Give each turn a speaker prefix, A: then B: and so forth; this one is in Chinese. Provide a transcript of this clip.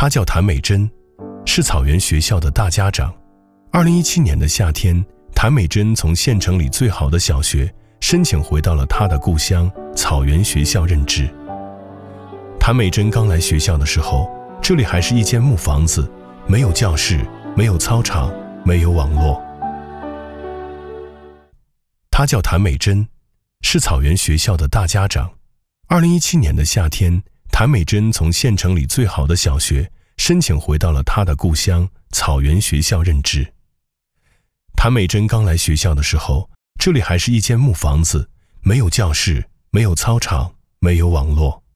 A: 她叫谭美珍，是草原学校的大家长。2017年的夏天，谭美珍从县城里最好的小学申请回到了她的故乡草原学校任职。谭美珍刚来学校的时候，这里还是一间木房子，没有教室，没有操场，没有网络。她叫谭美珍，是草原学校的大家长。2017年的夏天，谭美珍从县城里最好的小学申请回到了她的故乡草原学校任职。谭美珍刚来学校的时候，这里还是一间木房子，没有教室，没有操场，没有网络。